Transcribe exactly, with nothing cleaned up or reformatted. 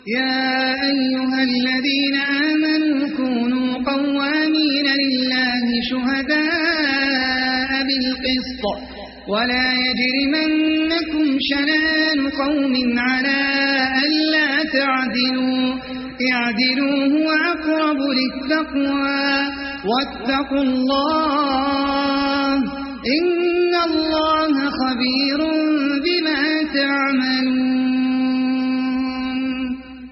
يا أيها الذين آمنوا كونوا قوامين لله شهداء بالقسط ولا يجرمنكم شنآن قوم على ألا تعدلوا اعدلوا هو أقرب للتقوى واتقوا الله